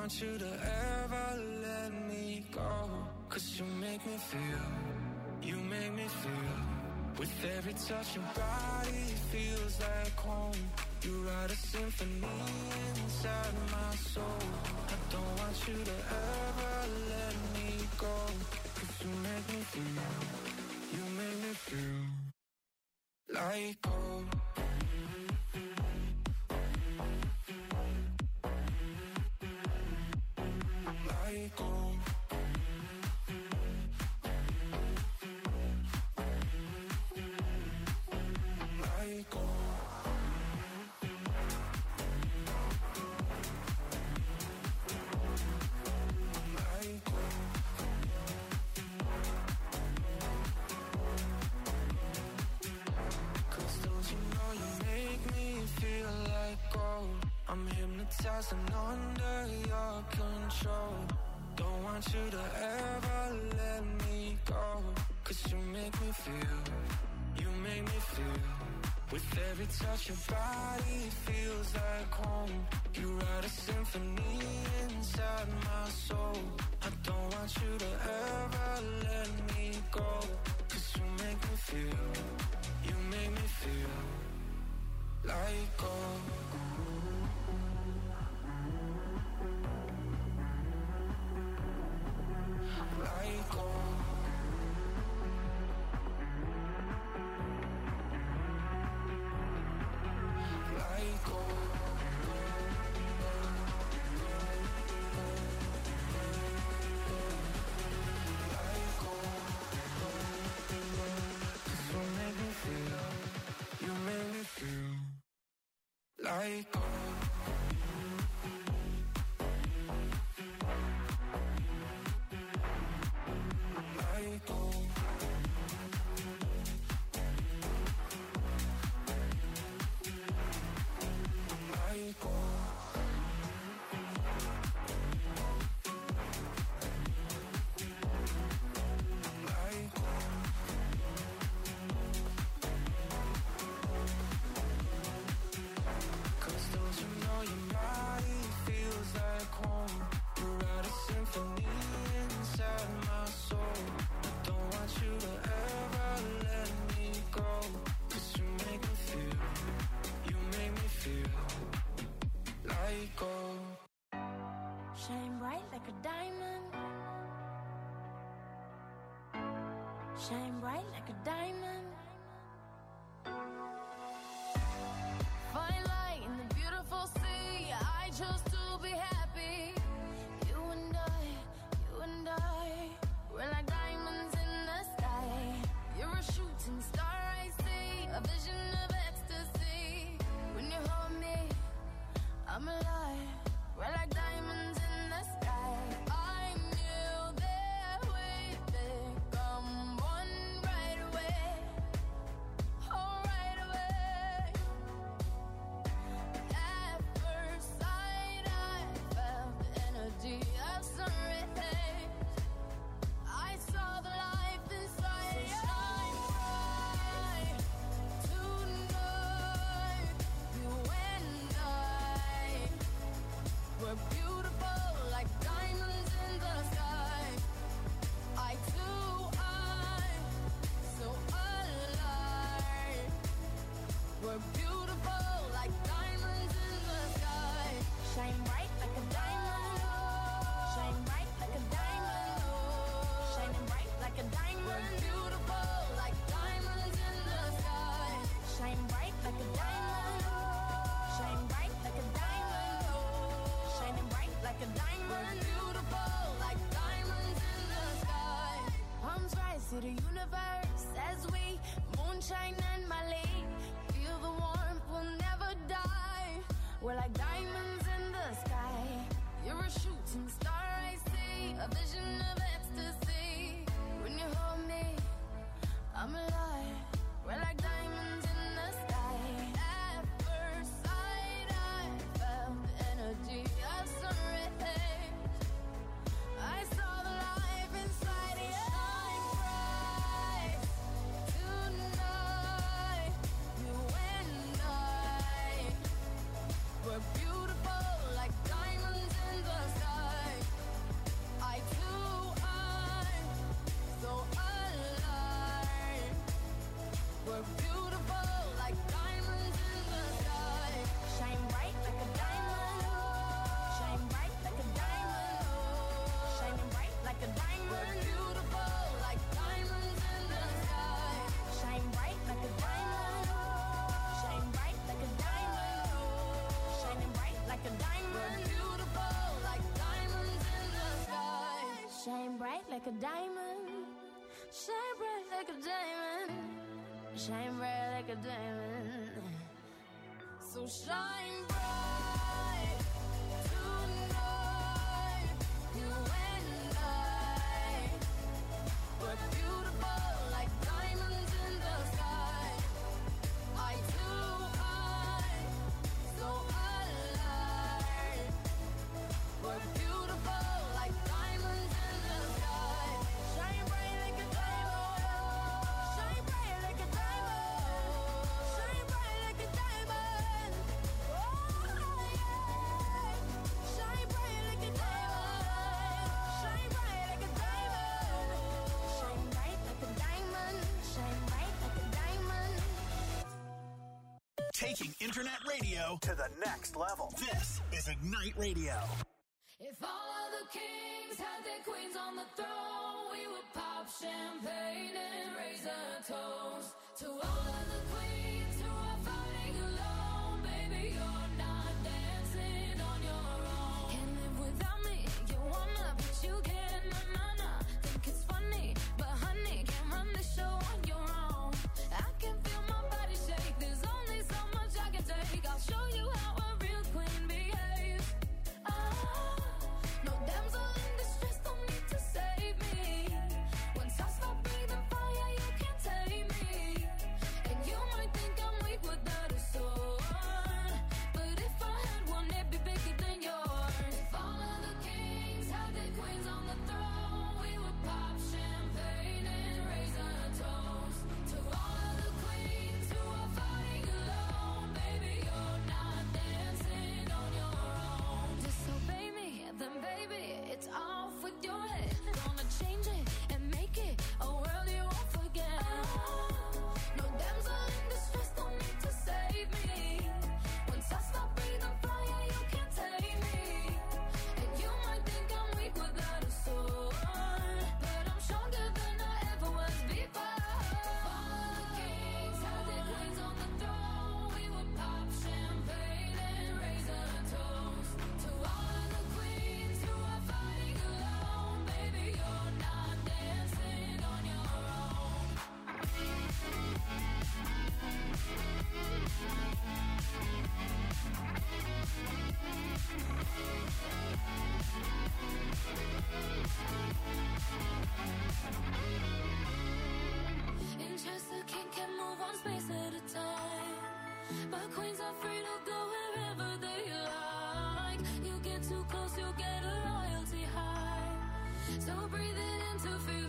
want you to ever let me go. 'Cause you make me feel, you make me feel. With every touch your body feels like home. You write a symphony inside my soul. I don't want you to ever let me go. 'Cause you make me feel, you make me feel like home. Like home. Like home. Like home. Cause don't you know you make me feel like gold. I'm hypnotized and under your control. Don't want you to ever let me go. 'Cause you make me feel, you make me feel. With every touch your body feels like home. You write a symphony inside my soul. I don't want you to ever let me go. 'Cause you make me feel, you make me feel like gold. Like gold. Like gold. Like gold. 'Cause you make me feel, you make me feel like gold. Like gold. Like gold. Like gold. Cause don't you know your body feels like home. You write a symphony inside my soul. I don't want you to ever let me go. 'Cause you make me feel, you make me feel like gold. Shine bright like a diamond. Shine bright like a diamond. Find light in the beautiful sea. I chose to be happy. You and I, we're like diamonds in the sky. You're a shooting star, I see, a vision of ecstasy. When you hold me, I'm alive. We're like diamonds in the sky. I knew that we'd become one right away. Oh, right away. At first sight, I felt the energy of sun rays. I saw the life inside you. Shine bright tonight. You and I, we're beautiful like diamonds in the sky. I too, I'm so alive. We're beautiful like diamonds in the sky. Shine bright like a diamond. Shine bright like a diamond. Shining bright like a diamond. We're beautiful like diamonds in the sky. Shine bright like a diamond. Shine bright like a diamond. Shining bright like a diamond. We're beautiful like diamonds in the sky. Palms rise to the universe as we moonshine and Malay. Feel the warmth, we'll never die. We're like diamonds in the sky. You're a shooting star, I see, a vision of ecstasy. When you hold me, I'm alive. We're like diamonds in the sky. At first sight, I felt the energy of sun rays. I saw the life inside you. Shine bright tonight. You and I, we're beautiful like diamonds. bright like a diamond. Shine bright like a diamond. Shine bright like a diamond. So shine bright tonight. You and I, we're beautiful like diamonds in the sky. Eye to eye, so alive. We're beautiful like diamonds in the sky. Shine bright like a diamond. Shine bright like a diamond. Shine bright like a diamond. Oh yeah. Shine bright like a diamond. Shine bright like a diamond. Shine bright like a diamond. Shine bright like a diamond. Taking internet radio to the next level. This is Ignite Radio. If all of the kings had their queens on the throne, we would pop champagne and raise a toast to all of the queens who are fighting alone. Baby, you're not dancing on your own. Can't live without me, you wanna, but you can't. Nah. Think it's funny, but honey, can't run the show on your own. I can feel my body shake, there's only so much I can take. I'll show you how a real queen behaves. No damsel in distress, don't need to save me. Once I stop breathing fire, you can't tame me. And you might think I'm weak without a sword, but if I had one, it'd be bigger than yours. If all of the kings had their queens on the throne, we would pop champagne and raise a toast to all of the queens who are fighting alone. Baby, you're not dancing on your own. Disobey me, then baby, it's off with your head. Gonna change it and make it a world you won't forget. No damsel in distress, don't need to save me. Once I stop breathing fire, you can't tame me. And you might think I'm weak without a sword, but I'm stronger than I ever was before. All of the kings had their queens on the throne, we would pop champagne and raise a toast to all of the queens who are fighting alone. Baby, you're not dancing on your own. In Chester, king can move one space at a time, but queens are free to go wherever they like. You get too close, you get a royalty high. So breathe it in to feel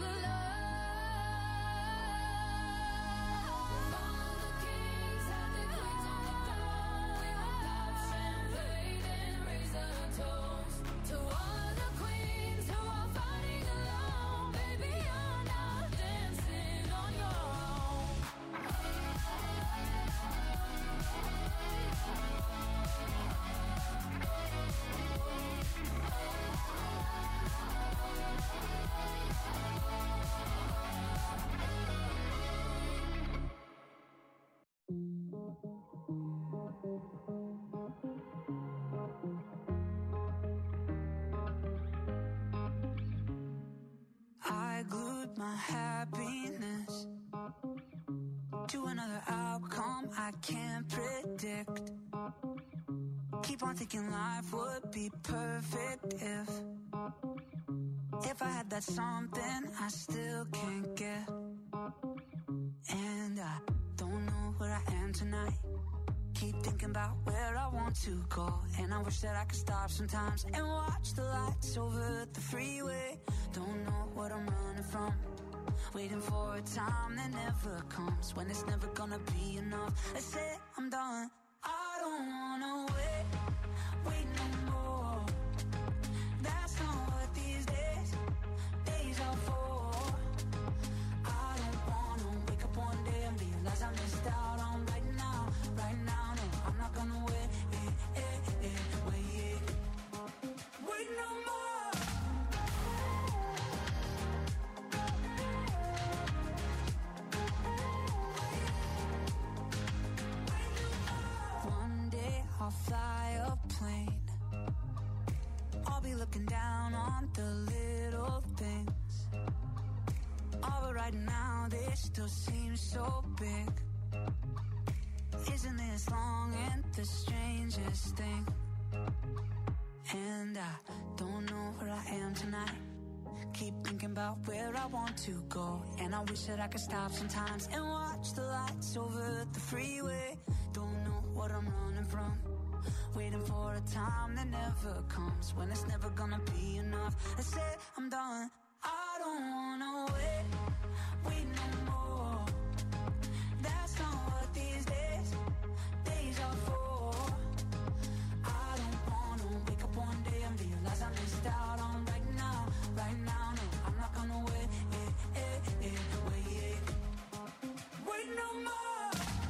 alive. All of the kings had their queens on the throne. We would pop champagne and raise a toast to all of the queens who are fighting alone. Baby, you're not dancing on your own. I glued my happiness to another outcome I can't predict. Keep on thinking life would be perfect if I had that something I still can't get. And I don't know where I am tonight. Keep thinking about where I want to go, and I wish that I could stop sometimes and watch the lights over the freeway. Don't know what I'm running from, waiting for a time that never comes, when it's never gonna be enough. I say I'm done. I don't wanna wait no more. That's not what these days are for. I don't wanna wake up one day and realize I missed out on right now. No, I'm not gonna wait no more. One day I'll fly a plane. I'll be looking down on the little things. Oh, but right now this still seems so big. Isn't this long and the strangest thing? And I don't know where I am tonight. Keep thinking about where I want to go. And I wish that I could stop sometimes and watch the lights over the freeway. Don't know what I'm running from. Waiting for a time that never comes. When it's never gonna be enough. I said I'm done. I don't wanna wait no more. That's not what these days are for. I don't wanna wake up one day and realize I missed out on right now, no, I'm not gonna wait no more.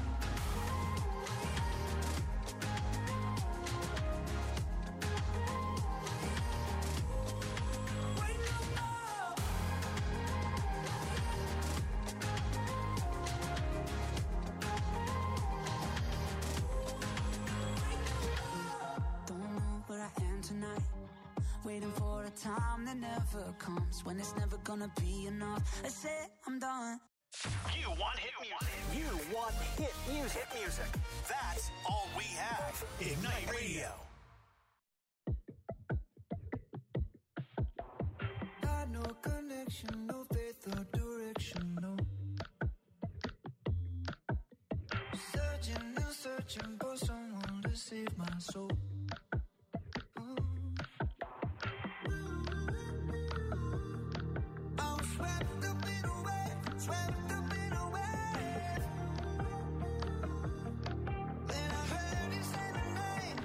Wait no more. Don't know where I am tonight. Waiting for a time that never comes. When it's never gonna be enough. I said I'm done. You want hit music. You want hit music. Hit music. That's all we have. Ignite Radio. Got no connection, no faith or direction, no. Searching and searching for someone to save my soul. I'm swept up in a wave, swept up in a wave. Then I heard you say my name,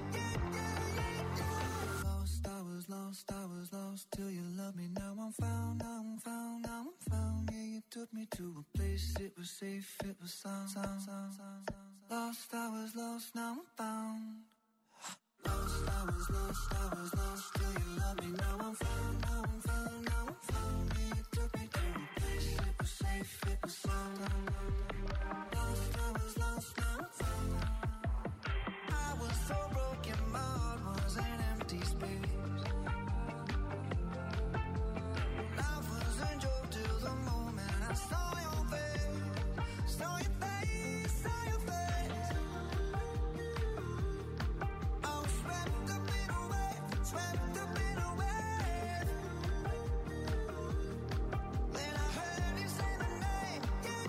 yeah. Lost, I was lost till you loved me. Now I'm found, now I'm found, now I'm found. Yeah, you took me to a place, it was safe, it was sound. Lost, I was lost, now I'm found. Lost, I was lost till you loved me. Now I'm found, now I'm found, now I'm found. Yeah, you took me to a place, it was safe, it was sound. Lost, I was lost, now I'm found. I was so broken, my heart was an empty space. Life was a joke till the moment I saw your face, saw your face, saw your face. I was swept up in a wave, swept up in a wave. Then I heard you say my name,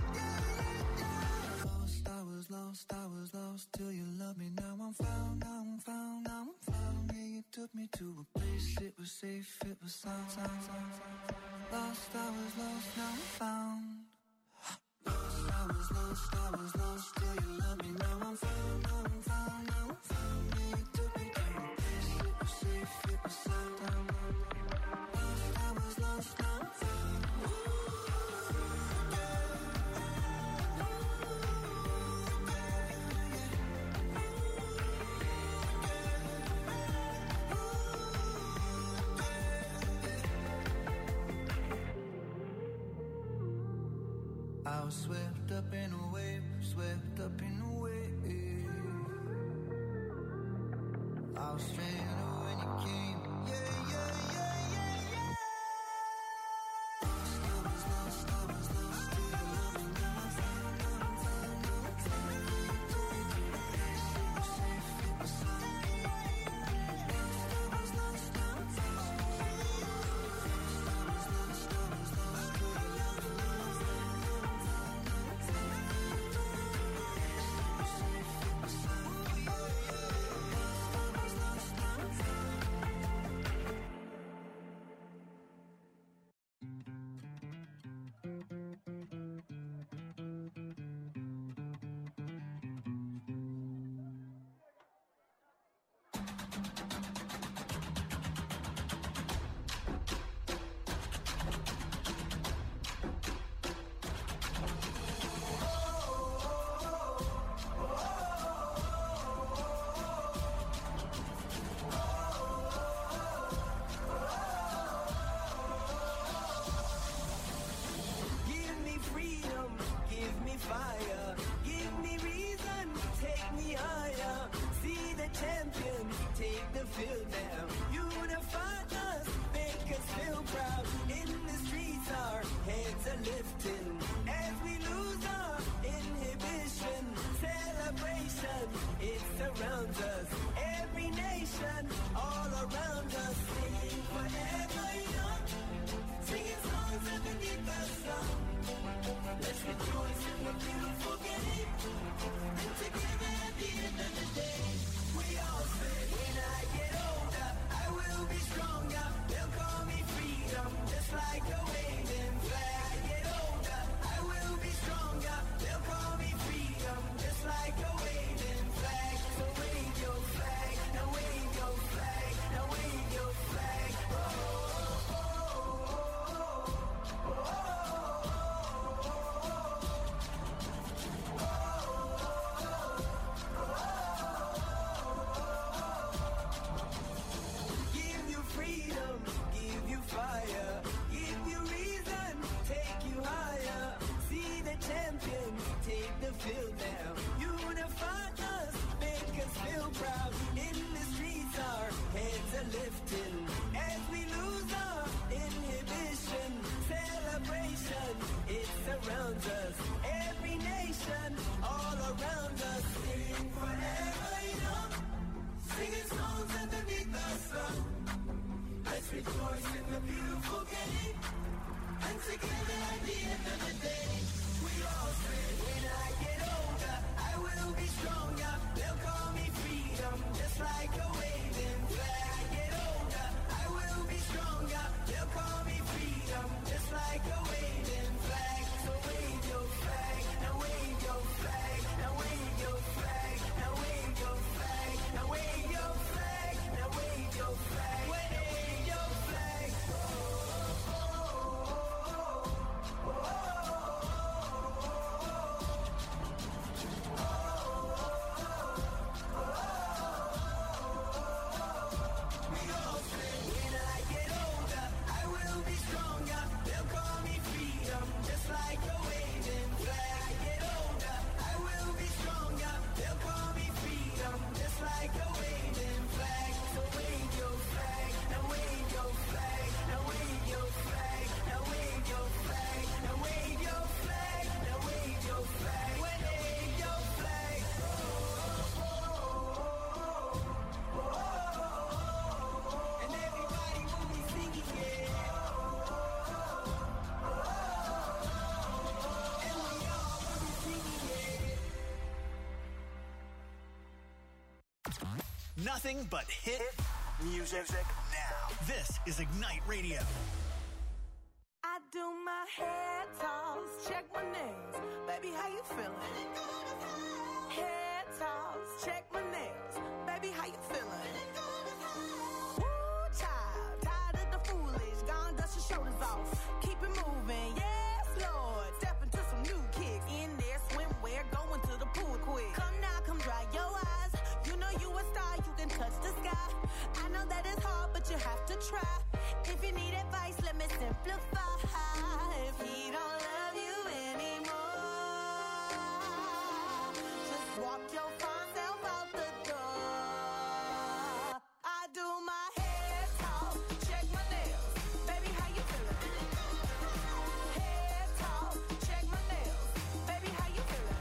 yeah. Lost, I was lost till you loved me. Now I'm found, now I'm found, now I'm found. Yeah, you took me to a place, it was safe, it was sound. Lost, I was lost, now I'm found. Lost, I was lost till you loved me. Now I'm found, now I'm found, now I'm found. Yeah, you took me to a place, it was safe, it was sound. Lost, I was lost, now I'm found. I was swept up in a wave, swept up in a wave. I was stranded when you came, yeah, yeah, yeah, yeah, yeah. Lost, I was lost, I was lost till you loved me. Now I'm found, now I'm found, now I'm found. You took me to a place, it was safe, it was sound. Lost, I was lost, now I'm found. Lost, I was lost, I was lost till you loved me. Now I'm found, now I'm found, now I'm found. You took me to a place, it was safe, it was sound. Lost, I was lost, now I'm found. Give me freedom, give me fire, give me reason, take me higher. See the champions take the field. rejoice in the beautiful game. And together at the end of the day, we all say, when I get older, I will be stronger. They'll call me freedom, just like a waving flag. I get older, I will be stronger. They'll call me freedom, just like a waving flag. So wave your flag, now wave your flag, now wave your flag, now wave your flag, now wave your flag, now wave your flag, wave your flag. Nothing but hit music now. This is Ignite Radio. I do my hair toss, check my nails. Baby, how you feeling? Hair toss, check my nails. Baby, how you feeling? Woo, child, tired of the foolish. Gone, dust your shoulders off. Keep it moving, yes, Lord. Step into some new kicks. In there, swimwear, going to the pool quick. Come now, come dry your eyes. You know you a star, you can touch the sky. I know that it's hard, but you have to try. If you need advice, let me simplify. If he don't love you anymore, just walk your fine self out the door. I do my hair talk, check my nails. Baby, how you feeling? Hair talk, check my nails. Baby, how you feeling?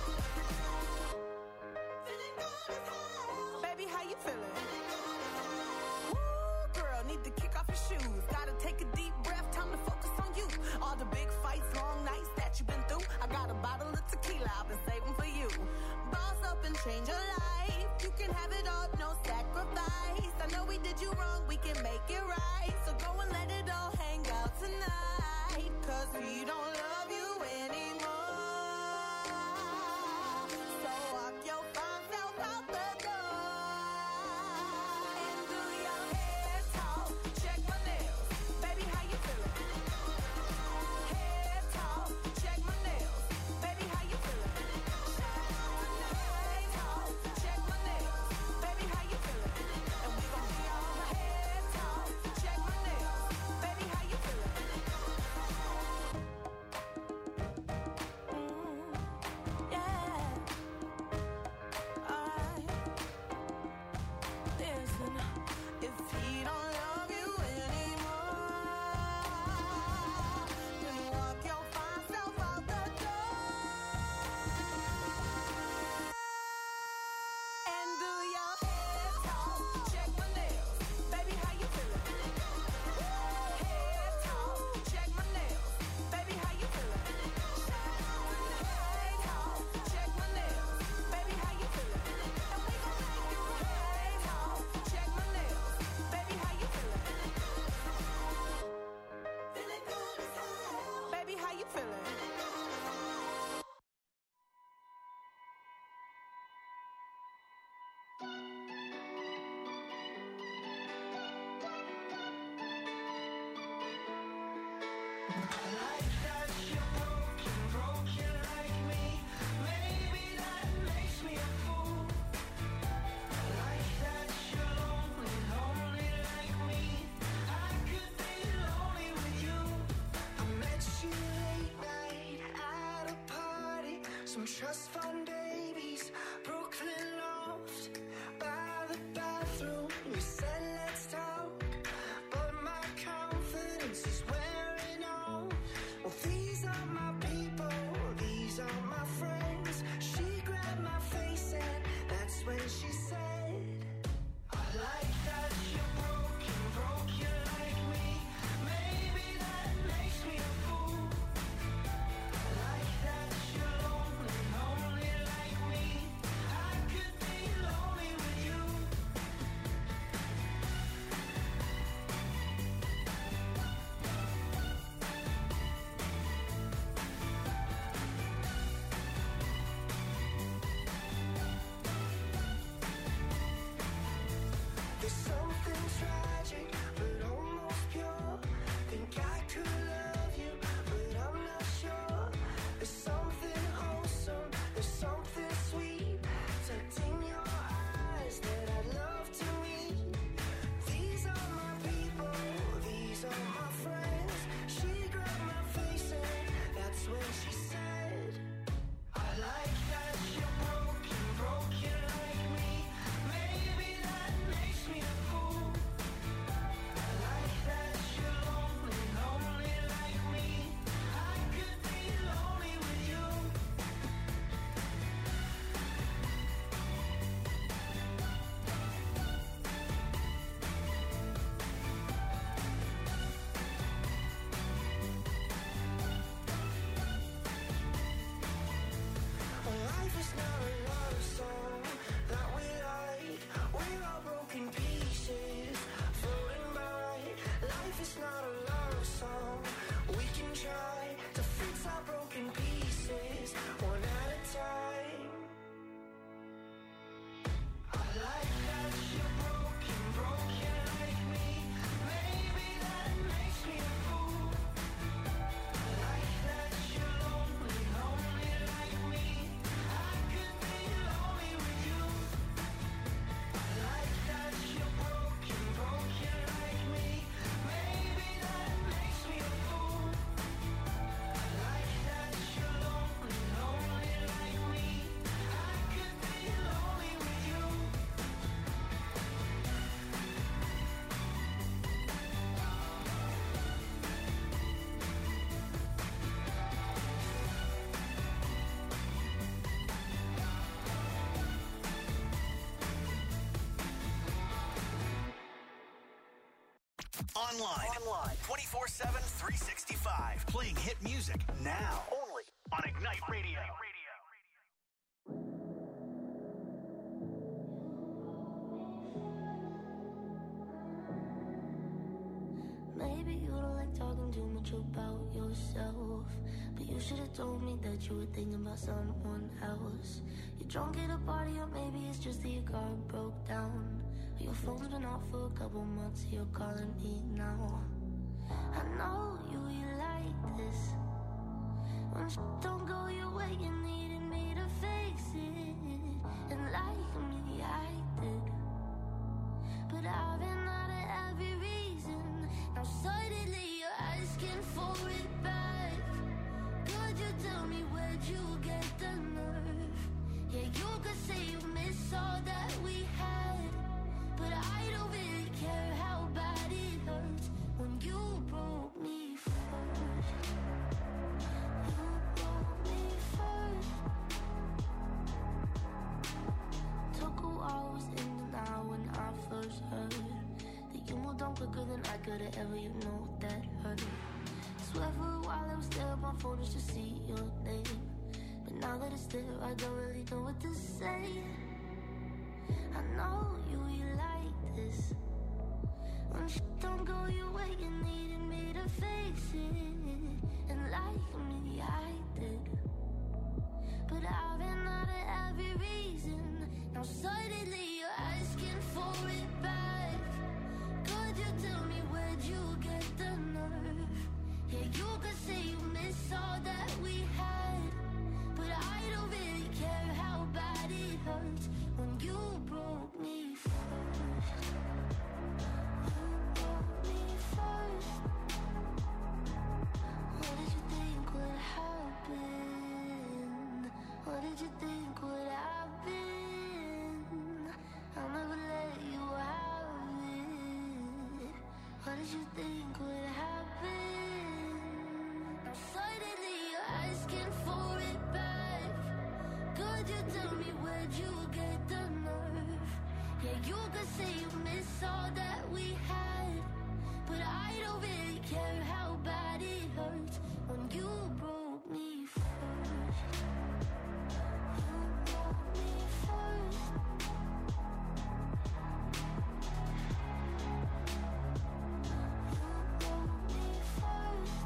Feeling good as hell. Baby, how you feeling? Woo, girl, need to kick off your shoes. Gotta take a deep breath, time to focus on you. All the big fights, long nights that you've been through. I got a bottle of tequila I've been saving for you. Boss up and change your life. You can have it all, no sacrifice. I know we did you wrong, we can make it right. So go and let it all hang out tonight. Cause we don't love you anymore. So walk your fine self out the door. And do your hair talk, check my nails. Baby, how you feeling? Hair talk, check my nails. Baby, how you feeling? Hair talk, check my nails. Baby, how you feeling? And we gon' be all hair talk, check my nails. Baby, how you feeling? Yeah. Alright. Listen, if he don't love you anymore, then walk your fine self out the door. And do your hair talk, check my nails. Baby, how you feeling? Hair talk, check my nails. Baby, how you feeling? Hair talk, check my nails. Baby, how you feeling? And we gon' make you hair talk, check my nails. Baby, how you feeling? Feeling good as hell. Baby, how you feeling? Like that you're broken like me. Maybe that makes me a fool. Like that you're lonely like me. I could be lonely with you. I met you late night at a party. Some trust fund babies, Brooklyn loft. By the bathroom, we said let's talk. But my confidence is wearing off. Well, these are my people, these are my friends. She grabbed my face and that's when she said, I like that you're broken Online. 24/7, 365. Playing hit music now. Only on Ignite Radio. Maybe you don't like talking too much about yourself, but you should have told me that you were thinking about someone else. You're drunk at a party, or maybe it's just that your car broke down. Your phone's been off for a couple months, you're calling me now. I know you like this. When don't go your way, you needed me to fix it. And like me, I did. But I've been out of every reason. Now suddenly you're asking for it back. Could you tell me where'd you get the nerve? Yeah, you could say you miss all that we had, but I don't really care how bad it hurts when you broke me first. You broke me first. Took a while, was in denial when I first heard that you moved on quicker than I could've ever, you know that hurt. Swear for a while I was there on my phone just to see your name, but now that it's there, I don't really know what to say. I know you like this. When don't go your way, you needed me to fix it. And like me, I did. But I've been out of every reason. Now suddenly you're asking for it back. Could you tell me where'd you get the nerve? Yeah, you could say you miss all that we had, but I don't really care how bad it hurts when you broke me first. You broke me first. What did you think would happen? What did you think would happen? I'll never let you have it. What did you think would happen? Now suddenly you're asking for it back. Could you tell me where'd you get the nerve? Yeah, you could say you miss all that we had, but I don't really care how bad it hurts when you broke me first. You broke me first. You broke me first.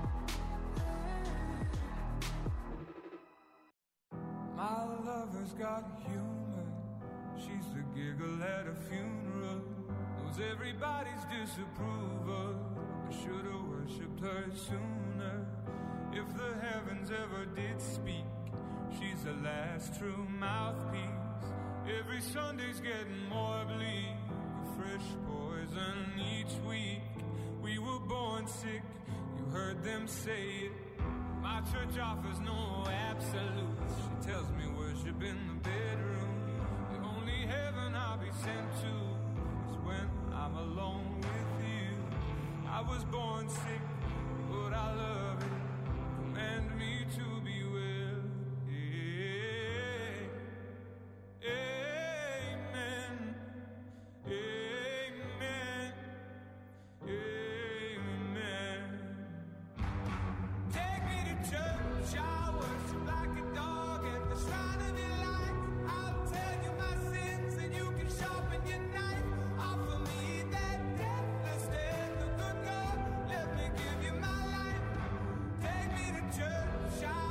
My lover's got humor. She's the giggle at a funeral. Knows everybody's disapproval. I should've worshipped her sooner. If the heavens ever did speak, she's the last true mouthpiece. Every Sunday's getting more bleak. A fresh poison each week. We were born sick, you heard them say it. My church offers no absolutes. She tells me worship in the bedroom. The only heaven I'll be sent to is when I'm alone with you. I was born sick, but I love it. Command me to be well. Amen. Amen. Amen. Take me to church, I'll worship like a dog at the shrine of your light. I'll tell you my sins and you can sharpen your knife. Offer me that deathless death, the good God, let me give you my life. Take me to church, I'll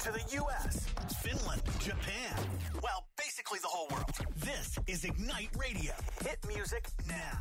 to the U.S., Finland, Japan. Well, basically the whole world. This is Ignite Radio. Hit music now.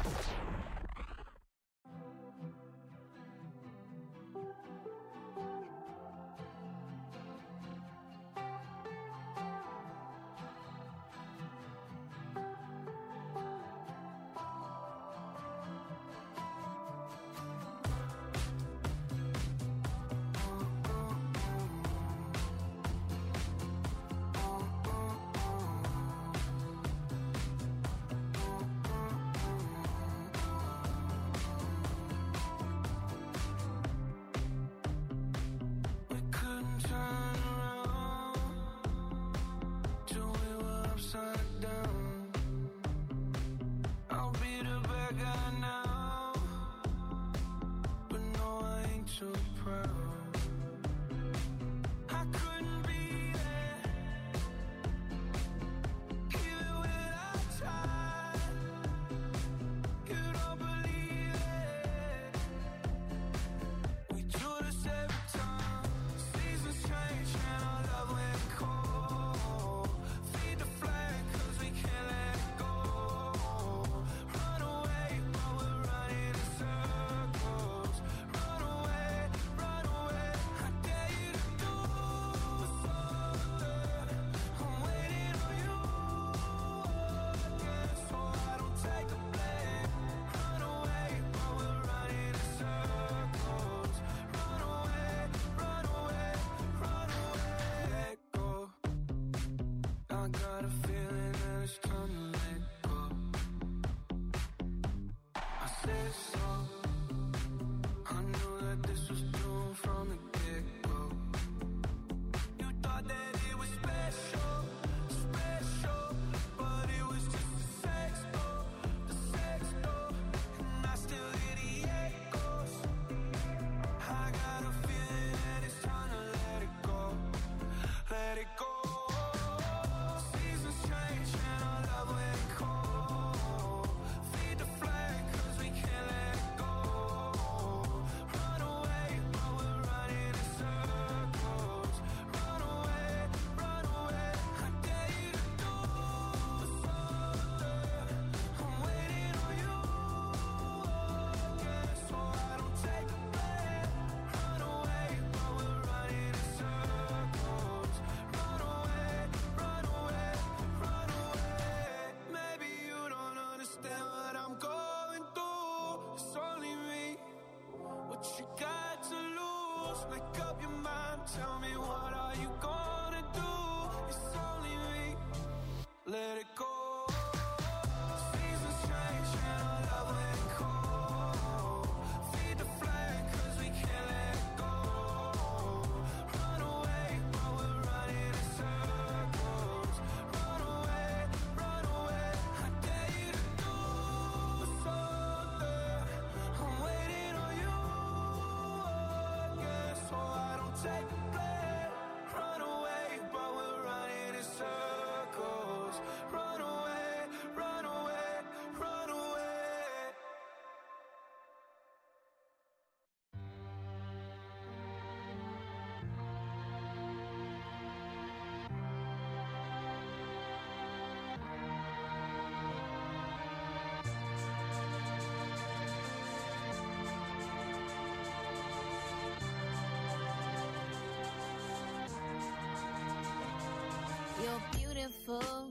You're beautiful,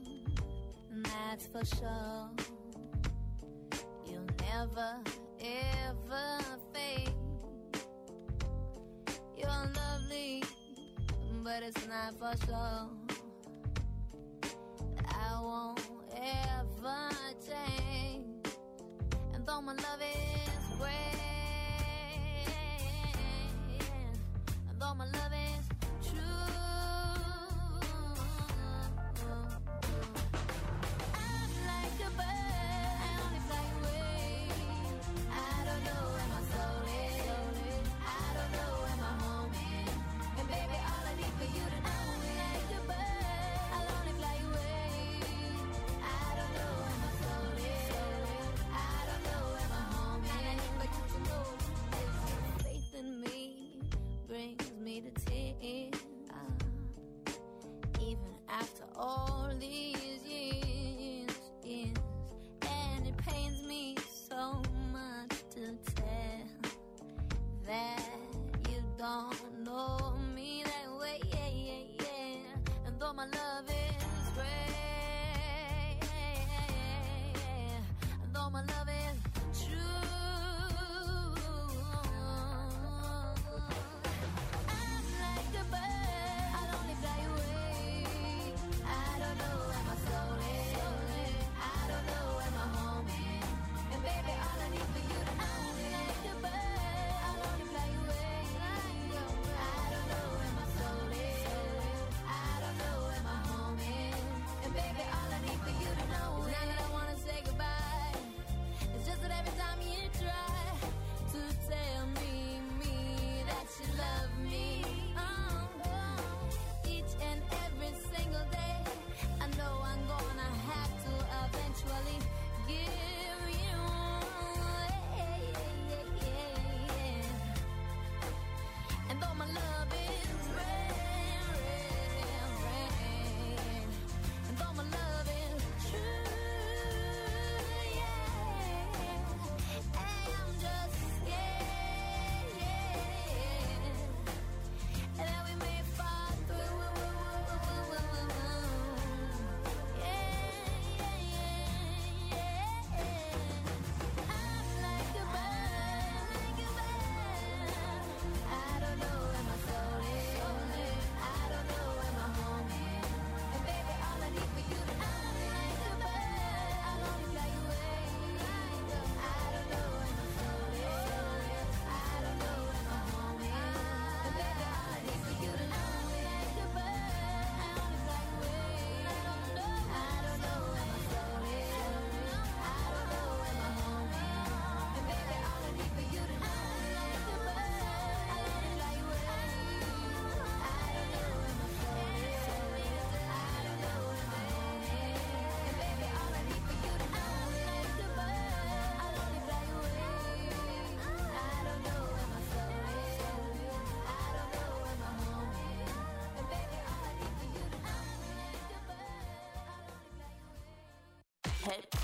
that's for sure. You'll never, ever fade. You're lovely, but it's not for sure. I won't ever change. And though my love is great, and though my love is true, I'm like a bird, I only fly away. I don't know where my soul is, I don't know where my home is. And baby, all I need for you to know is like a bird, I'll only fly away. I don't know where my soul is, I don't know where my home is.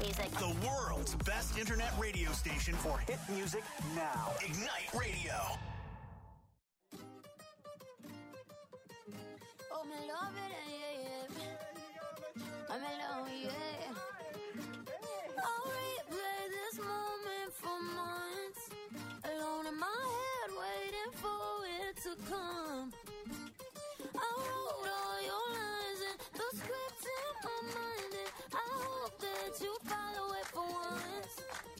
He's like, The world's best internet radio station for hit music now. Ignite Radio. oh, me love it, yeah. I'm in love, yeah. I'll replay this moment for months. Alone in my head, waiting for it to come. I wrote all your lines and the script in my mind, and I hope that you follow it for once.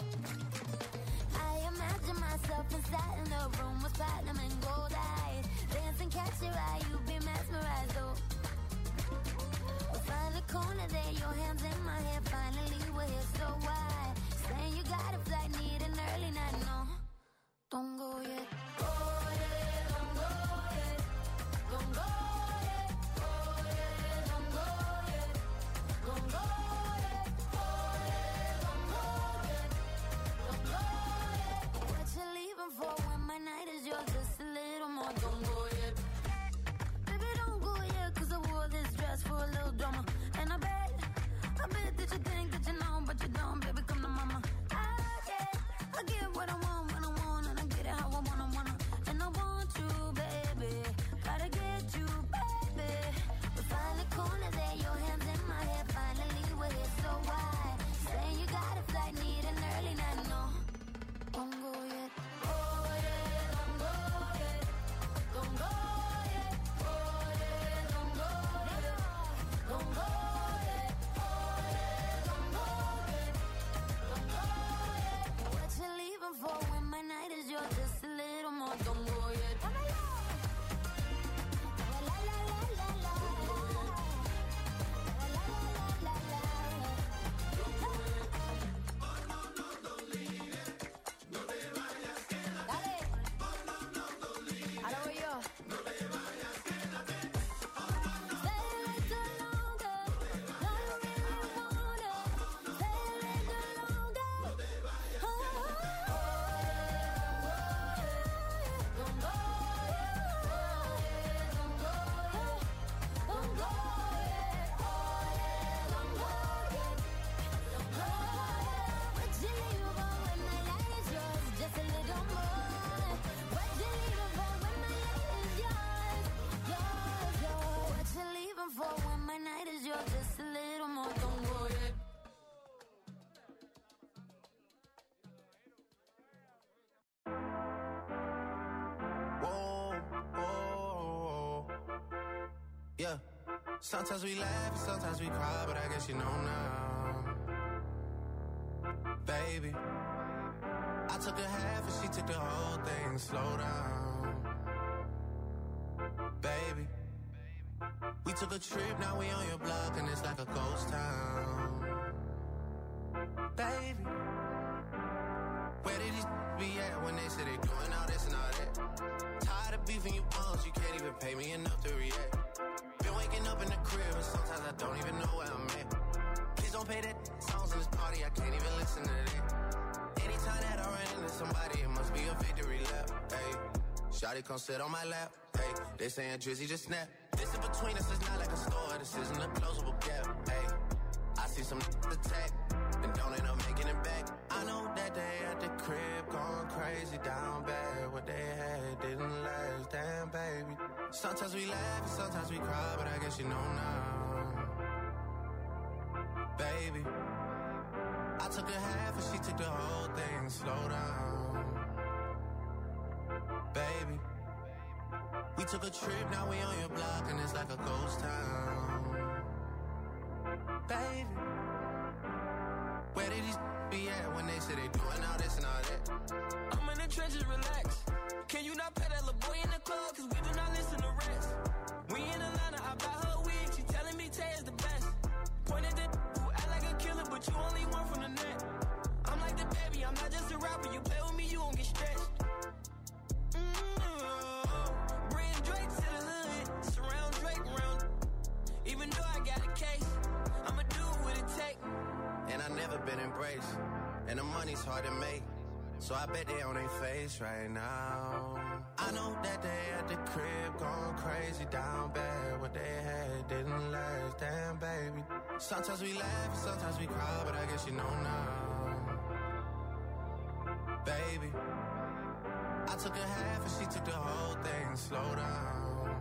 I imagine myself inside in the room with platinum and gold eyes. Dance and catch your eye, you be mesmerized, though. We'll find the corner there, your hands in my hair. Finally, we're here, so why? Saying you got a flight, need an early night, no. Don't go yet. Oh, yeah, don't go yet. Don't go yet. Oh, yeah, don't go yet. Don't go yet. Oh, yeah, don't go yet. Don't go yet. What you leaving for when my night is yours? Just a little more. Don't go yet. Baby, don't go yet, 'cause I wore this dress for a little drama. And I bet that you think that you know, but you don't. Baby, come to mama. I get what I want when I want, and I get it how I wanna. And I want you, baby. Gotta get you, baby. We find the corner there, your hands in my hair. Finally, we're here, so why? Saying you got a flight, need an early night, no. Don't go yet. Oh, yeah, don't go yet. Don't go yet. Oh, yeah, don't go yet. Don't go yet. Oh, yeah, don't go yet. Don't go yet. What you leaving for when my night is yours? Just a little more. Don't go yet. La, la, la, la, la, la. La, la, la, la, la. Dale. Ahora voy yo. Stay a little longer. No, you really want it. Stay a little longer. Oh, don't go yet. Don't go yet. Don't go yet. Oh, yeah, don't go yet. Don't go yet. What you leaving for when my light is yours? Just a little more. What you leaving for when my light is yours? Yours, yours. What you leaving for when my night is yours? Just a little more. Don't go yet. Whoa, whoa, yeah. Sometimes we laugh and sometimes we cry, but I guess you know now, baby. I took a half and she took the whole thing. Slow down, baby. We took a trip, now we on your block and it's like a ghost town, baby. Where did these be at when they say they doing all this and all that? Tired of beefing you bums, you can't even pay me enough to react. Been waking up in the crib and sometimes I don't even know where I'm at. Please don't pay that songs in this party, I can't even listen to that. Anytime that I run into somebody, it must be a victory lap. Hey, shawty come sit on my lap. Hey, they saying Drizzy just snap. This in between us is not like a store, this isn't a closable gap. Hey, I see some attack and don't end up making it back. I know that they at the crib going crazy down bad. What they had didn't last, damn baby. Sometimes we laugh and sometimes we cry, but I guess you know now, baby. I took a half and she took the whole thing. Slow down, baby. We took a trip, now we on your block and it's like a ghost town, baby. Where did these be at when they say they doing all this and all that? I'm in the trenches, relax. Can you not pay that little boy in the club? 'Cause we do not listen to rest. We in Atlanta, I buy her wig. She telling me Tay is the best. Pointed at who act like a killer, but you only one from the net. I'm like the baby, I'm not just a rapper. You play with me, you won't get stretched. Bring Drake to the hood. Surround Drake around. Even though I got a case, I'ma do what it take. And I never been embraced, and the money's hard to make. So I bet they on their face right now. I know that they at the crib going crazy down bad. What they had didn't last, damn baby. Sometimes we laugh and sometimes we cry, but I guess you know now. Baby, I took a half and she took the whole thing. Slow down,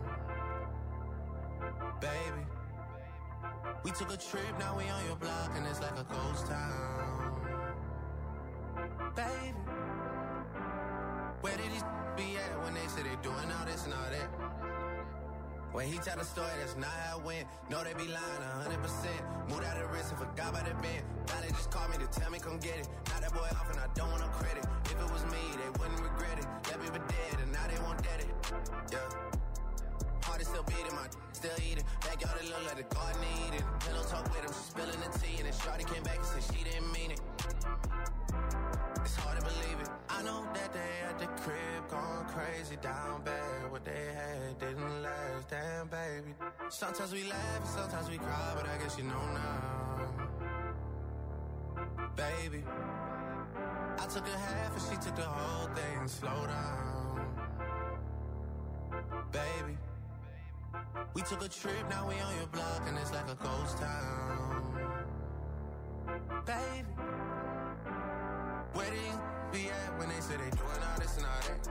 baby. We took a trip, now we on your block and it's like a ghost town. Baby, where did these be at when they say they doing all this and all that? When he tell the story, that's not how it went. No, they be lying 100%. Moved out of the wrist and forgot about the bend. Now they just called me to tell me come get it. Now that boy off and I don't want no credit. If it was me, they wouldn't regret it. Left me for dead and now they won't dead it. Yeah. Heart is still beating, my still eating. Backyard it look like the garden eating. Pillow talk with him, she spilling the tea. And then Shawty came back and said she didn't mean it. It's hard to believe it. I know that they at the crib going crazy down bad. What they had didn't last, damn baby. Sometimes we laugh and sometimes we cry, but I guess you know now. Baby, I took a half and she took the whole thing. Slow down, baby. We took a trip, now we on your block and it's like a ghost town. Baby, where do you be at when they say they doing all this and all that?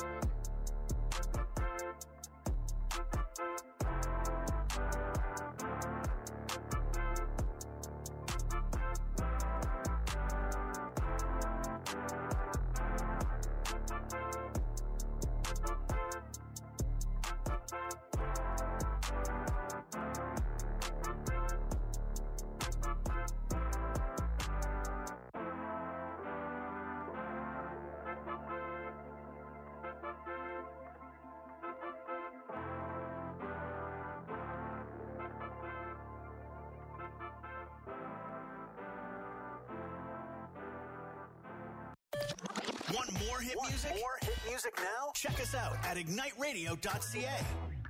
Want more hit music? More hit music now? Check us out at igniteradio.ca.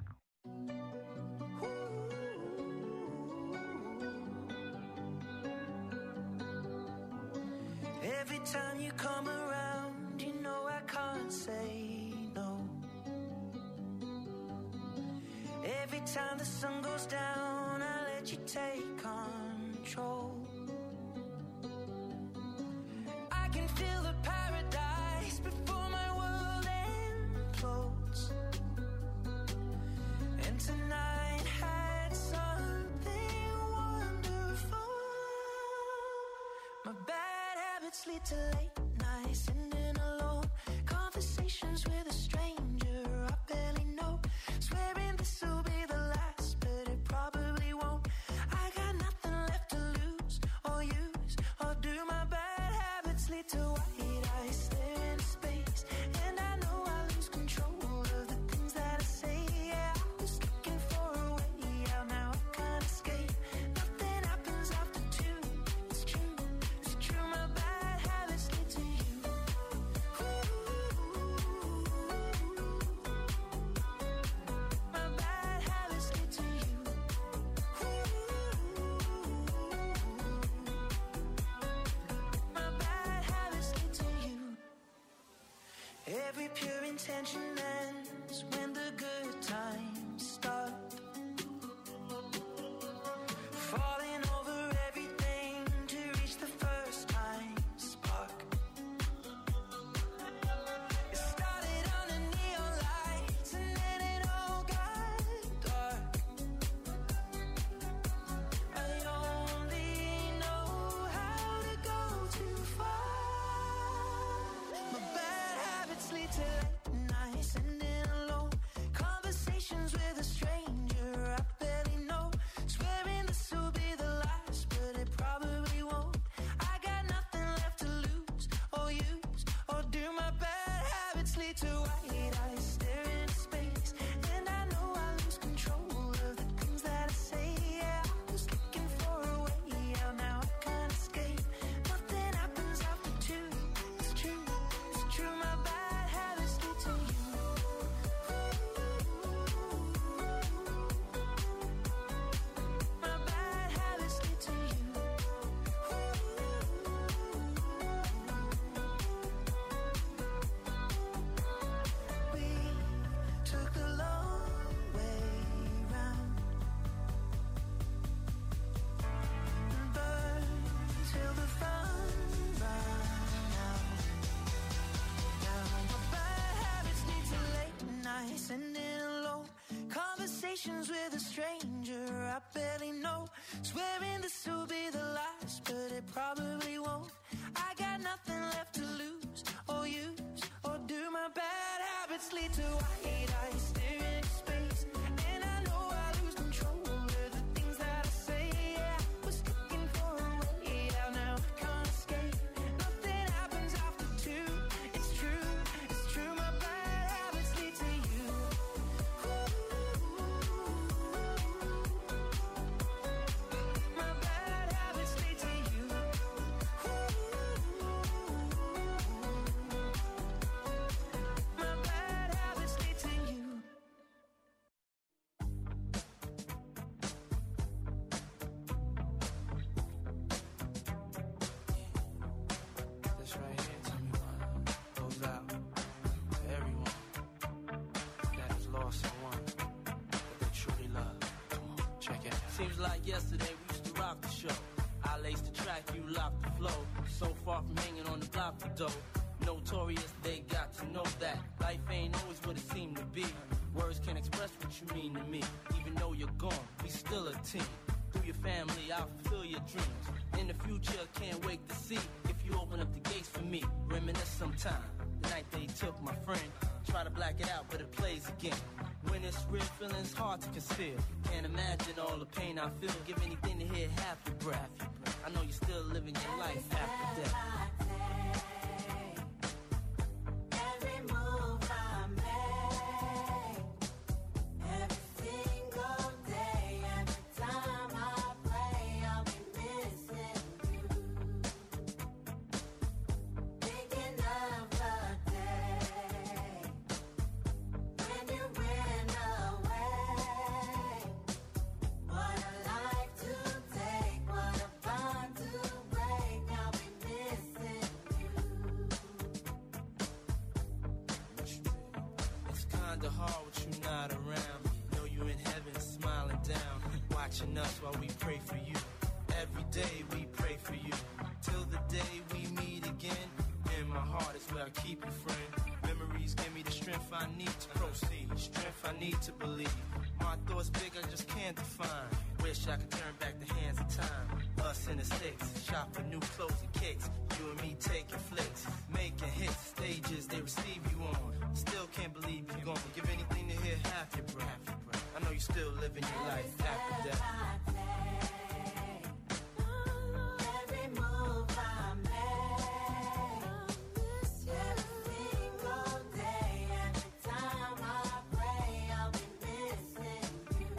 Every time you come around, you know I can't say no. Every time the sun goes down, I let you take control. I can feel the paradise before my world implodes. And tonight had something wonderful. My bad habits lead to late nights, sitting alone. Conversations with a stranger I barely know. Swearing this will be the last, but it probably won't. I got nothing left to lose or use or do. My bad habits lead to white eyes staring into space, and I know I lose control of the things that I say. Yeah, I was looking for a way out, now I can't escape. Nothing happens after two. It's true, it's true. My bad habits lead to you. My bad habits lead to you. My bad habits lead to you. Every pure intention ends when the good times start. Falling over everything to reach the first time spark. It started under neon lights and then it all got dark. I only know how to go too far. My bad habits lead to late nights, sitting alone. Conversations with a stranger I barely know. Swearing this will be the last, but it probably won't. I got nothing left to lose or use or do. My bad habits lead to white eyes staring into space, and I know I lose control of the things that I say. Yeah, I was looking for a way out, now I can't escape. Nothing happens after two. It's true, it's true. My bad habits lead to you. My bad habits lead to you. My bad habits lead to you. conversations with a stranger I barely know. Swearing this will be the last, but it probably won't. I got nothing left to lose or use, or do my bad habits lead to white eyes staring into space? And I know I lose control of the things that I say. Yeah, I was looking for a way out, now I can't escape. Nothing happens after two. It's true, my bad habits lead to you. My bad habits lead to you. My bad habits lead to you. This right here, tell me what goes out to everyone that has lost someone that they truly love. Come on, check it out. Seems like yesterday we used to rock the show. I laced the track, you locked the flow. So far from hanging on the block for dough. Notorious, they got to know that life ain't always what it seemed to be. Words can't express what you mean to me. Even though you're gone, we still a team. Through your family, I'll fulfill your dreams. In the future, can't wait to see if you open up the gates for me. Reminisce sometime, the night they took my friend. Try to black it out, but it plays again. When it's real, feeling's hard to conceal. Can't imagine all the pain I feel. Give anything to hear half your breath. I know you're still living your life after death. Every move I make, every single day, every time I pray, I'll be missing you. Thinking of the day when you ran away. What a life to take, what a bond to break. I'll be missing you. It's kinda hard with you not around. Know you in heaven smiling down, watching us while we pray for you. Every day we pray for you, till the day we meet again. In my heart is where I keep you, friend. Memories give me the strength I need to proceed, strength I need to believe. My thoughts big, I just can't define. Wish I could turn back the hands of time. Us in the States, shop for new clothes and kicks. You and me taking flicks, making hits, stages they receive you on. Still can't believe you're gone. Give anything to hear half your breath. I know you're still living your life after death. Every move I make, every single day, every time I pray, I'll be missing you.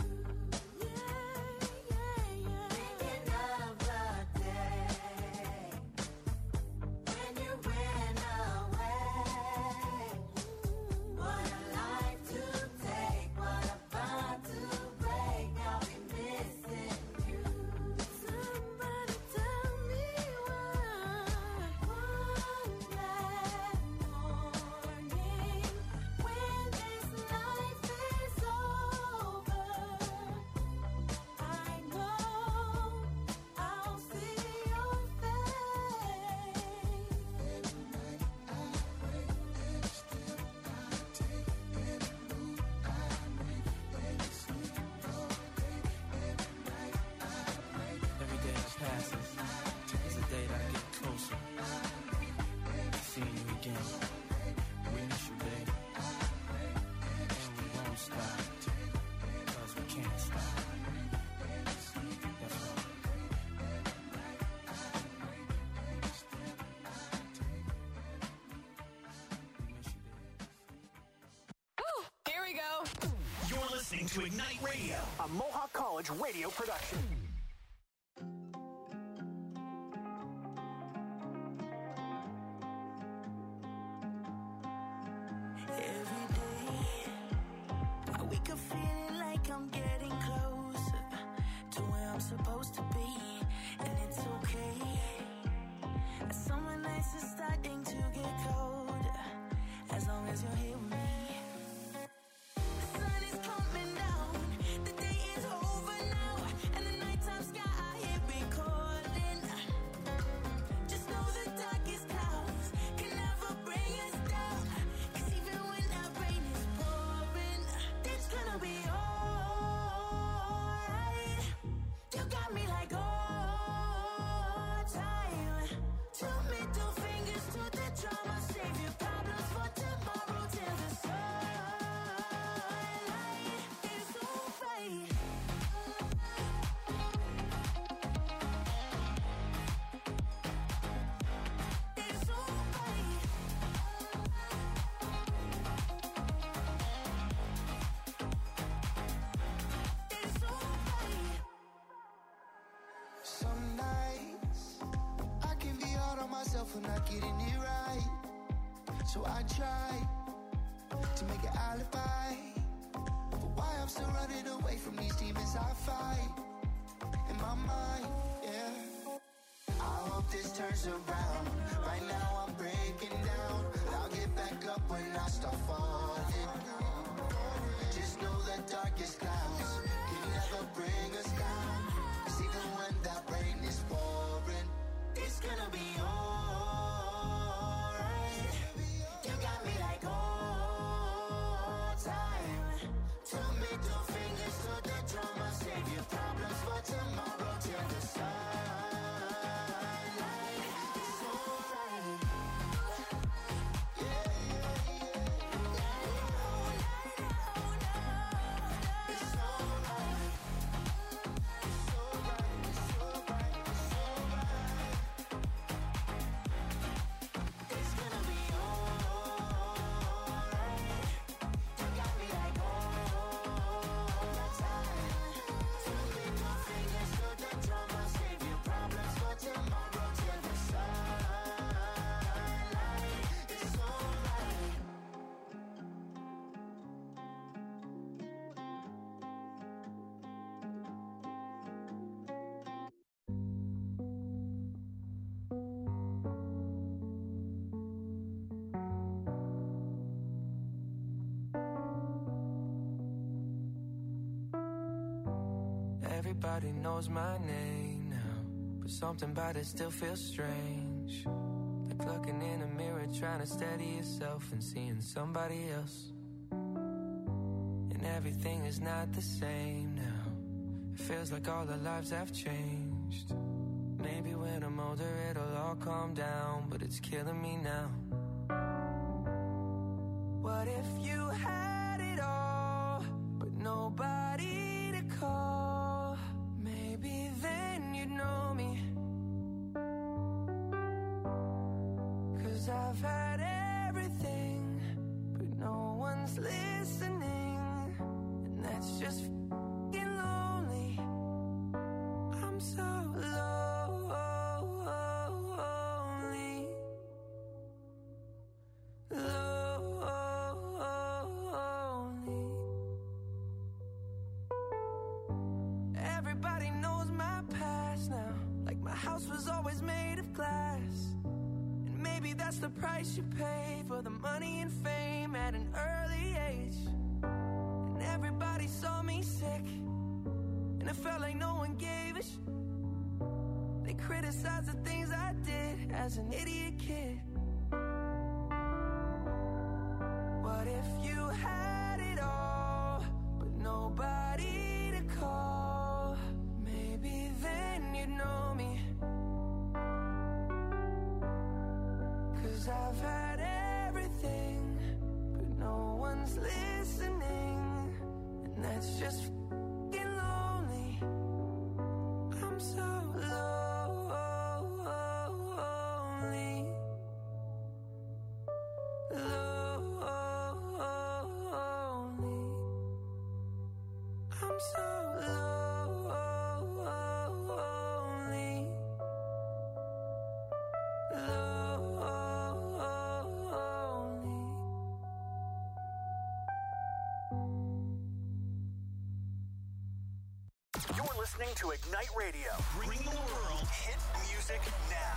Thinking of the day when you ran away. What a life to take, what a bond to break. I'll be missing you. Somebody tell me why. One bad morning when this life is over, I know I'll see your face. Every night I pray, and still I take any move I make. Every single day, every night I pray. Every day that passes is a day that I get closer to seeing you again. We miss you, baby. And we won't stop, because we can't stop. That's right. Here we go. You're listening to Ignite Radio, a Mohawk College radio production. Every day, I wake up feeling like I'm getting closer to where I'm supposed to be, and it's okay. Summer nights are starting to get colder, as long as you're here with me. The sun is coming down, the day is over now, and the nighttime sky here recording. Just know the darkest clouds can never bring us down, 'cause even when that rain is pouring, it's gonna be alright. myself for not getting it right. So I try to make an alibi for why I'm still running away from these demons I fight in my mind, yeah. I hope this turns around. Right now I'm breaking down. I'll get back up when I start falling. Just know the darkest clouds can never bring us down. 'Cause even when that rain is pouring, it's gonna be alright. You got me like all time. Two middle fingers to the drum. I'll save your problems for tomorrow till the sunlight. It's alright. Yeah, yeah, yeah. It's alright. It's alright. It's alright. It's alright. It's gonna be alright. You got me like all the time. Two middle fingers to the drum. I'll save your problems for tomorrow till the sunlight. It's alright. Everybody knows my name now, but something about it still feels strange. Like looking in a mirror, trying to steady yourself and seeing somebody else. And everything is not the same now. It feels like all our lives have changed. Maybe when I'm older it'll all calm down, but it's killing me now. What if you had it all, but nobody to call? Maybe then you'd know me. 'Cause I've had everything, but no one's listening. And that's just f***ing lonely. I'm so lonely. Lonely. Everybody knows my past now. Like my house was always made of glass. And maybe that's the price you pay for the money and fame at an early age. And everybody saw me sick, and it felt like no one gave a shit. They criticized the things I did as an idiot kid. What if you had it all, but nobody to call? Maybe then you'd know me. 'Cause I've had everything, but no one's listening. And that's just f***ing lonely. I'm so lonely. Lonely. I'm so lonely. Lonely. You're listening to Ignite Radio. Bring the world hit music now.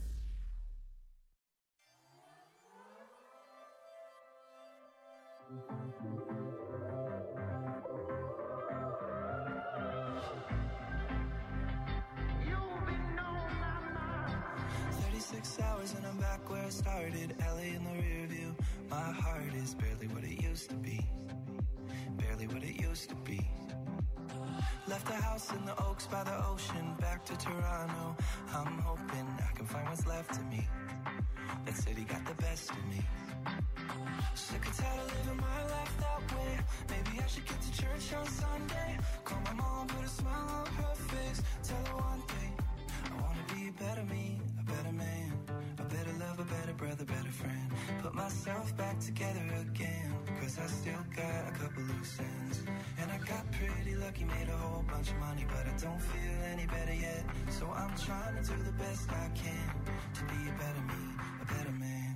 You've been on my mind. 36 hours and I'm back where I started. LA in the rear view. My heart is barely what it used to be. Barely what it used to be. Left the house in the Oaks by the ocean, back to Toronto. I'm hoping I can find what's left of me. That city got the best of me. Sick and tired of living my life that way. Maybe I should get to church on Sunday. Call my mom, put a smile on her face. Tell her one thing, I wanna be a better me, a better man, a better love, a better brother, better friend. Put myself back together again, 'cause I still got a couple loose ends. And I Got pretty lucky, made a whole bunch of money, but I don't feel any better yet. So I'm trying to do the best I can to be a better me, a better man.